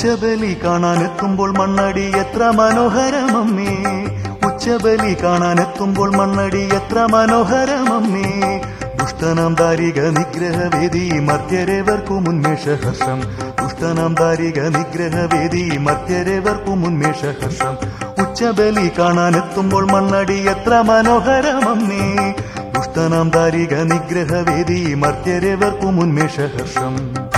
ഉച്ചബലി കാണാനെത്തുമ്പോൾ മണ്ണടി എത്ര മനോഹരമമ്മേ, ഉച്ചബലി കാണാനെത്തുമ്പോൾ മണ്ണടി എത്ര മനോഹരമമ്മേ. ദുഷ്ടനാം ദാരിക നിഗ്രഹവേദി മർത്യരേവർക്കു ഉന്മേഷഹർഷം, ദുഷ്ടനാം ദാരിക നിഗ്രഹവേദി മർത്യരേവർക്കു ഉന്മേഷഹർഷം. ഉച്ചബലി കാണാനെത്തുമ്പോൾ മണ്ണടി എത്ര മനോഹരമമ്മേ, ദുഷ്ടനാം ദാരിക നിഗ്രഹവേദി മർത്യരേവർക്കു ഉന്മേഷഹർഷം.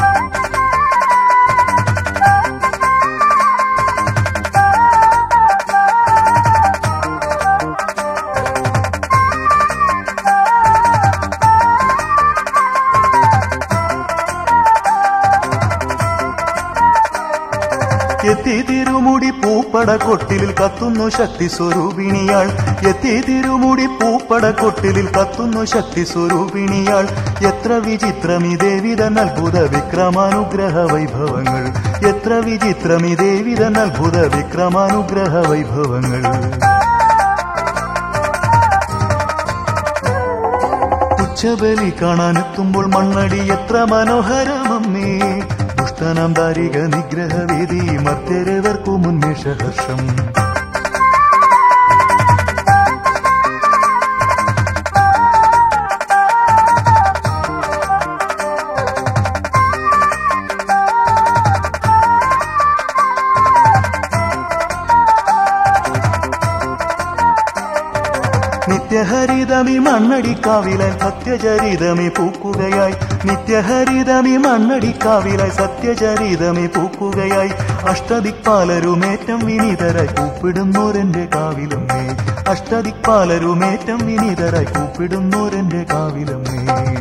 എത്തി തിരുമുടി പൂപ്പട കൊട്ടിലിൽ കത്തുന്നു ശക്തി സ്വരൂപിണിയാൾ, എത്തി തിരുമുടി പൂപ്പട കൊട്ടിലിൽ കത്തുന്നു ശക്തി സ്വരൂപിണിയാൾ. എത്ര വിചിത്രമി ദേവിതൻ അത്ഭുത വിക്രമാനുഗ്രഹ വൈഭവങ്ങൾ, എത്ര വിചിത്രമി ദേവിതൻ അത്ഭുത വിക്രമാനുഗ്രഹ വൈഭവങ്ങൾ. ഉച്ചബലി കാണാനെത്തുമ്പോൾ മണ്ണടി എത്ര മനോഹരമമ്മേ, ദുഷ്ടനാം ദാരിക നിഗ്രഹവേദി മർത്യരേവർക്കു ഉന്മേഷഹർഷം. നിത്യഹരിതമി മണ്ണടിക്കാവിലായി സത്യചരിതമി പൂക്കുകയായി, നിത്യഹരിതമി മണ്ണടിക്കാവിലായി സത്യചരിതമി പൂക്കുകയായി. അഷ്ടദിക്പാലരുമേറ്റം വിനീതരായി കൂപ്പിടുന്നോരെന്റെ കാവിലമ്മേ, അഷ്ടദിക്പാലരുമേറ്റം വിനീതരായി കൂപ്പിടുന്നോരെന്റെ കാവിലമ്മേ.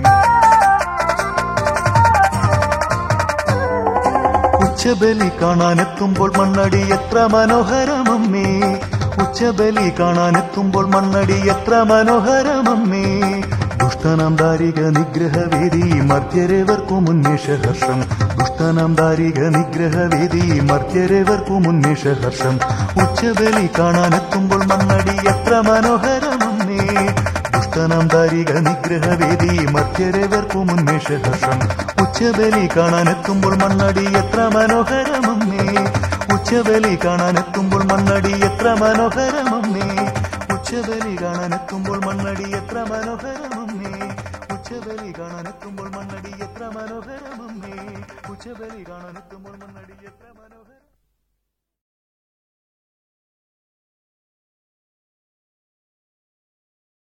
ഉച്ചബലി കാണാനെത്തുമ്പോൾ മണ്ണടി എത്ര മനോഹരമമ്മേ, ഉച്ചബലി കാണാനെത്തുമ്പോൾ മണ്ണടി എത്ര മനോഹരമമ്മേ. ദുഷ്ടനാം ദാരിക നിഗ്രഹവേദി മർത്യരേവർക്കു ഉന്മേഷഹർഷം, ദുഷ്ടനാം ദാരിക നിഗ്രഹവേദി മർത്യരേവർക്കു ഉന്മേഷഹർഷം. ഉച്ചബലി കാണാനെത്തുമ്പോൾ മണ്ണടി എത്ര മനോഹരമമ്മേ, ദുഷ്ടനാം ദാരിക നിഗ്രഹവേദി മർത്യരേവർക്കു ഉന്മേഷഹർഷം. ഉച്ചബലി കാണാനെത്തുമ്പോൾ മണ്ണടി എത്ര മനോഹരമമ്മേ, ഉച്ചബലി കാണാനെത്തുമ്പോൾ മണ്ണടി എത്ര മനോഹരമമ്മേ, ഉച്ചബലി കാണാനെത്തുമ്പോൾ മണ്ണടി എത്ര മനോഹരമമ്മേ, ഉച്ചബലി കാണാനെത്തുമ്പോൾ മണ്ണടി എത്ര മനോഹരമമ്മേ, ഉച്ചബലി കാണാനെത്തുമ്പോൾ മണ്ണടി എത്ര മനോഹരം.